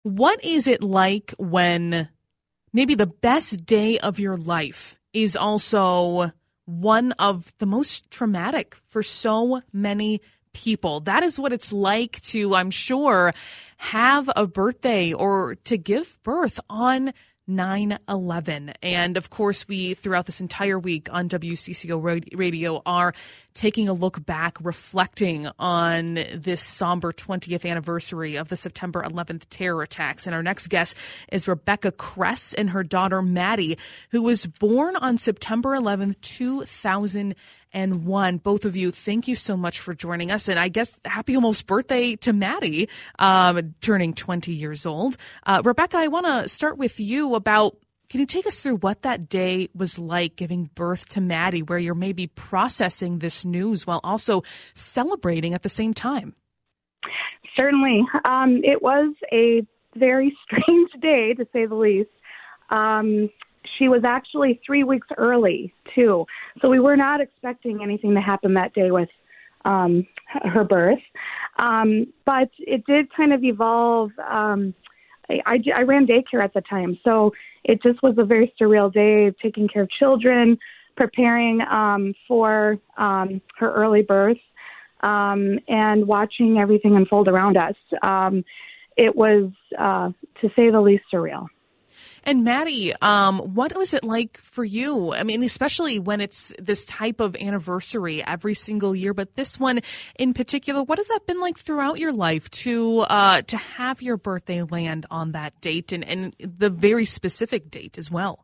What is it like when maybe the best day of your life is also one of the most traumatic for so many people? That is what it's like to, I'm sure, have a birthday or to give birth on 9/11. And of course, we, throughout this entire week on WCCO Radio, are taking a look back, reflecting on this somber 20th anniversary of the September 11th terror attacks. And our next guest is Rebecca Kress and her daughter, Maddie, who was born on September 11th, 2001. Both of you, thank you so much for joining us. And I guess happy almost birthday to Maddie, turning 20 years old. Rebecca, I want to start with you about, can you take us through what that day was like, giving birth to Maddie, where you're maybe processing this news while also celebrating at the same time? Certainly. It was a very strange day, to say the least. She was actually 3 weeks early, too. So we were not expecting anything to happen that day with her birth. But it did kind of evolve. I ran daycare at the time, so it just was a very surreal day, taking care of children, preparing for her early birth, and watching everything unfold around us. It was, to say the least, surreal. And Maddie, what was it like for you? I mean, especially when it's this type of anniversary every single year, but this one in particular, what has that been like throughout your life to have your birthday land on that date and the very specific date as well?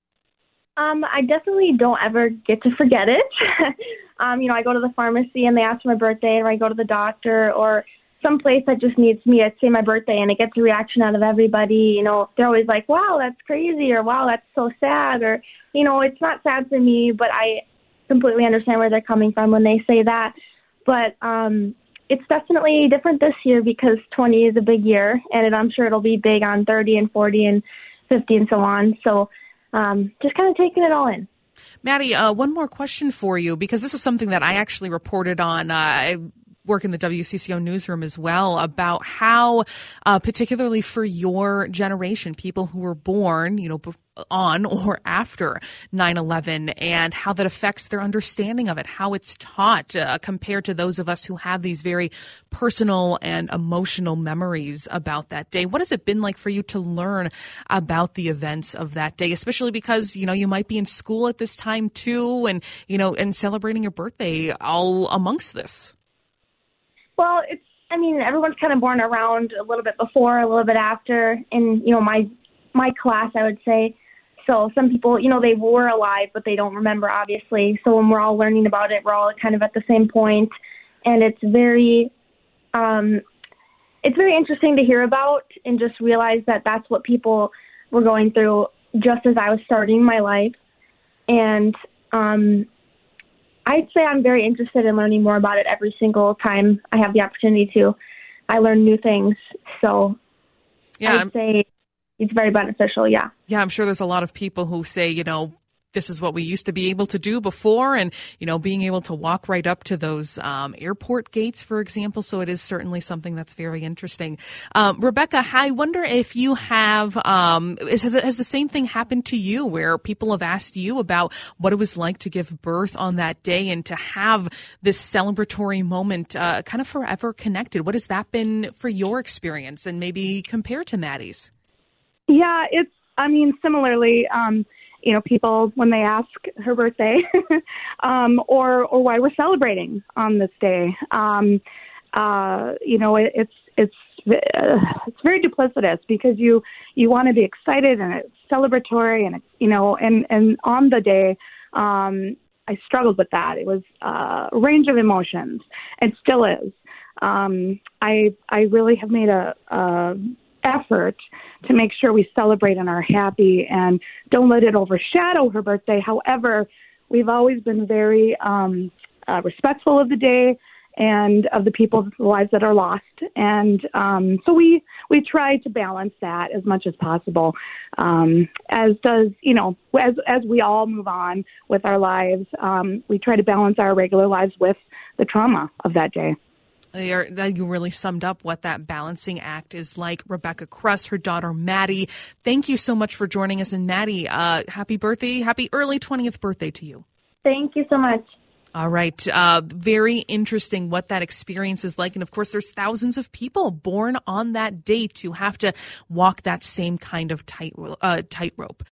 I definitely don't ever get to forget it. I go to the pharmacy and they ask for my birthday, or I go to the doctor or some place that just needs me to say my birthday, and it gets a reaction out of everybody. They're always like, wow, that's crazy, or wow, that's so sad, or, it's not sad for me, but I completely understand where they're coming from when they say that. But it's definitely different this year because 20 is a big year, and I'm sure it'll be big on 30 and 40 and 50 and so on. So just kind of taking it all in. Maddie, one more question for you, because this is something that I actually reported on. I work in the WCCO newsroom as well, about how, particularly for your generation, people who were born, on or after 9/11, and how that affects their understanding of it, how it's taught compared to those of us who have these very personal and emotional memories about that day. What has it been like for you to learn about the events of that day, especially because, you might be in school at this time too, and, and celebrating your birthday all amongst this? Well, everyone's kind of born around a little bit before, a little bit after, in, my class, I would say. So some people, they were alive, but they don't remember, obviously. So when we're all learning about it, we're all kind of at the same point. And it's very interesting to hear about and just realize that that's what people were going through just as I was starting my life. And I'd say I'm very interested in learning more about it every single time I have the opportunity to. I learn new things. So yeah, I'd say it's very beneficial, yeah. Yeah, I'm sure there's a lot of people who say, this is what we used to be able to do before, and, being able to walk right up to those airport gates, for example. So it is certainly something that's very interesting. Rebecca, I wonder if you have, has the same thing happened to you, where people have asked you about what it was like to give birth on that day and to have this celebratory moment kind of forever connected? What has that been for your experience, and maybe compared to Maddie's? Yeah, similarly, people, when they ask her birthday or why we're celebrating on this day, it's very duplicitous, because you want to be excited and it's celebratory, and and on the day, I struggled with that. It was a range of emotions, and still is. I really have made a effort to make sure we celebrate and are happy and don't let it overshadow her birthday. However, we've always been very respectful of the day and of the people's lives that are lost. And so we try to balance that as much as possible, as does, as we all move on with our lives, we try to balance our regular lives with the trauma of that day. You really summed up what that balancing act is like. Rebecca Kruss, her daughter Maddie, thank you so much for joining us. And Maddie, happy birthday, happy early 20th birthday to you. Thank you so much. All right. Very interesting what that experience is like. And of course, there's thousands of people born on that date who have to walk that same kind of tightrope.